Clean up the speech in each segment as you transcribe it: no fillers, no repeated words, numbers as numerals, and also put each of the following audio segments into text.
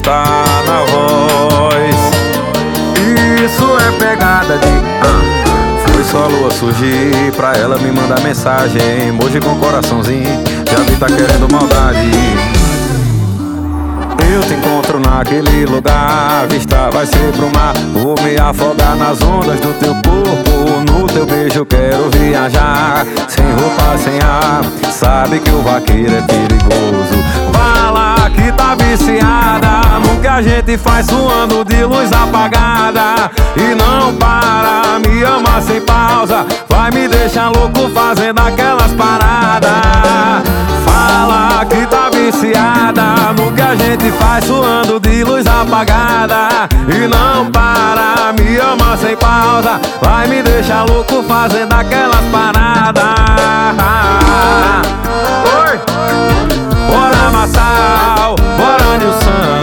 está na voz. Isso é pegada de Foi só a lua surgir pra ela me mandar mensagem, emoji com coraçãozinho, já vi tá querendo maldade. Eu te encontro naquele lugar, a vista vai ser pro mar. Vou me afogar nas ondas do teu corpo, no teu beijo quero viajar. Sem roupa, sem ar, sabe que o vaqueiro é perigoso. Fala que tá viciada no que a gente faz suando de luz apagada. E não para, me ama sem pausa, vai me deixar louco fazendo aquelas paradas. Fala que tá viciada no que a gente faz suando de luz apagada. E não para, me ama sem pausa, vai me deixar louco fazendo aquelas paradas. Oi! Bora Massal, bora Nilson.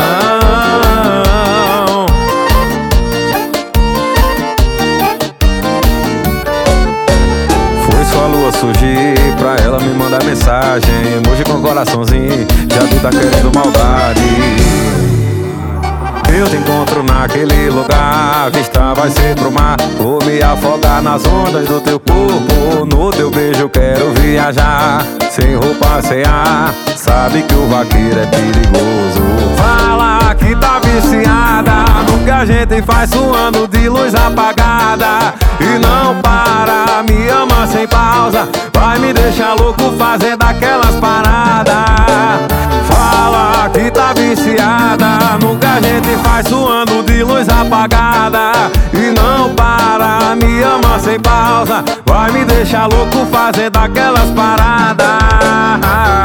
Foi só a lua surgir pra ela me mandar mensagem, emoji com coraçãozinho, já vi tá querendo maldade. Eu te encontro naquele lugar, a vista vai ser pro mar. Vou me afogar nas ondas do teu corpo, no teu beijo quero viajar. Sem roupa, sem ar, sabe que o vaqueiro é perigoso. Fala que tá viciada no que a gente faz suando de luz apagada. E não para, me ama sem pausa, vai me deixar louco fazendo aquelas paradas. Fala que tá viciada no que a gente faz suando de luz apagada. E não para, me ama sem pausa, vai me deixar louco fazendo aquelas paradas.